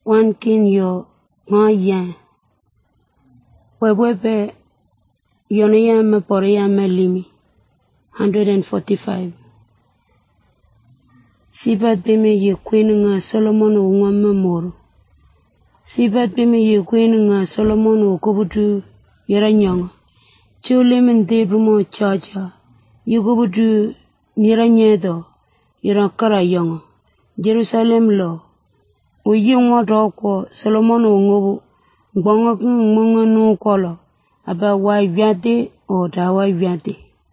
1 King yo yan. Webwebe yono me pore me limi. 145. Sibat beme ye queen nga Solomon o ngwa moro. Sibat beme ye queen nga Solomon o kobutu yera nyanga. Chole mende rumo chacha. Yugobutu yera nyedo yera kara yanga. Jerusalem lo. O yingwa doko Solomon o ngobu. Ngbonga kung no kola. Aba wa vyate o da wa vyate.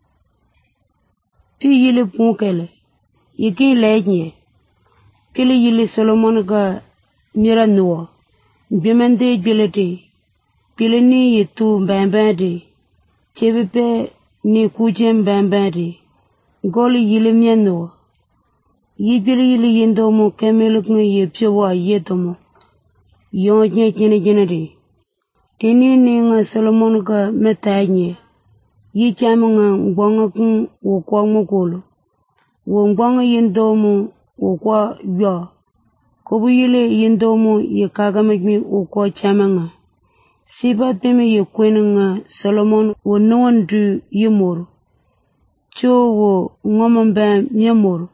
Pi yile punkele. Yiki leje. Kili yile Solomon ga mira nuwa. Bimende bilete. Pili ni yitu mbambade. Chebipe ni kujem mbambade. Goli yile mia nuwa. Yibili yile yindomo kemeluk nga ye pyewa yetomo. Yonje jene de. Tini ni nga Solomon ga metanye. Yi chama nga ngbonga kung wukwa mokolo. Wongbonga yindomo wukwa ywa. Kobu yile yindomo ye kagamajmi wukwa chama nga. Siba bime ye kwene nga Solomon wonuwan du yimoro. Cho wo ngomamba myamoro.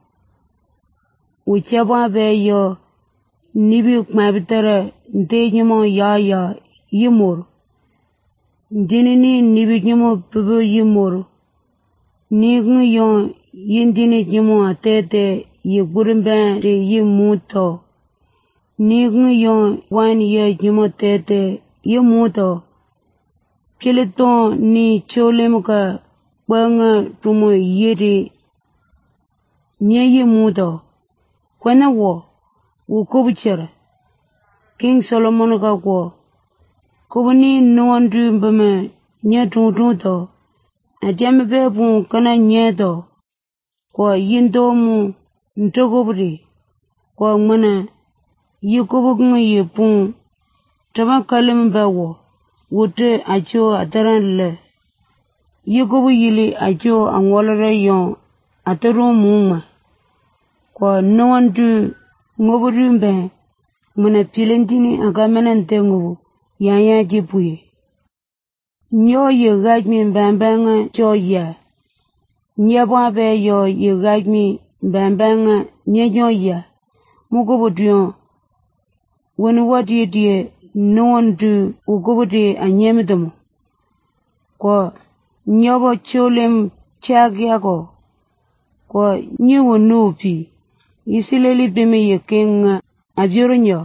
Uchaba be yo nibi kmabitara nte nyimo ya yimoro. Ndini ni nibi nyimo bibu yimoro. Nigun yon yindini nyimo atete ye gurimba de yimuto. Nigun yon wani ye nyimo tete yimuto. Kiliton ni cholemuka banga tumo yiri nye yimuto. Kwena wo kubuchera. King Solomon ka wo. Kubuni nuwandu mbame nye to. Adiame bebu kana nye to. Kwa yindomu ntogobri. Kwa mwana yikubukunga yipun. Tama kalimba wo. Wote acho ataran le. Yikubu yili acho angwalare yon. Ataru muma. Kwa nuwandu ngoburu mbe. Mwana pilendini agamena ntengu. Yanya jipuye. Nyo ye gajmi mbambanga cho ya. Nyebwa be yo ye gajmi mbambanga nyo ya. Mugobudu yon. Wani wadi diye nuwandu ugobudu anyemidomo. Kwa nyobo cholem chagiago. Kwa nyewo nupi. Yisileli bime ye kenga abioro nyo.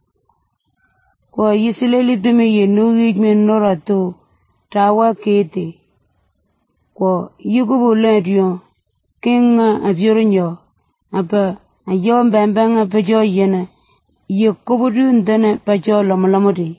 Kwa yisileli bime ye nugijme norato tawa kete. Kwa yugubu lediyon kenga abioro nyo. Apa ayo mbambanga pajo yena. Ye kubudu ndane pajo lomolamodi.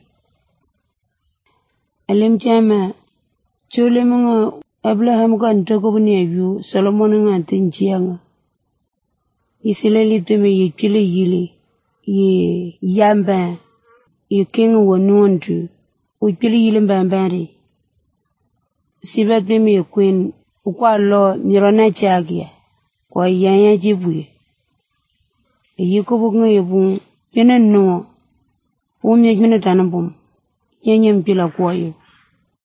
Alimchama cholemunga Abraham ka ntokobuni abiyo Solomon nga tinjianga. Yisileli bime ye chile yili. Ye yamba. Ye kenga wanuandu. Uchili yili mbambari. Sibat bime ye queen. Ukwa lo nirona chagia. Kwa yanya jibuye. Ye kubukunga yebun. Yena no. Umye jmine tanabum. Yenye mpila kwa yo.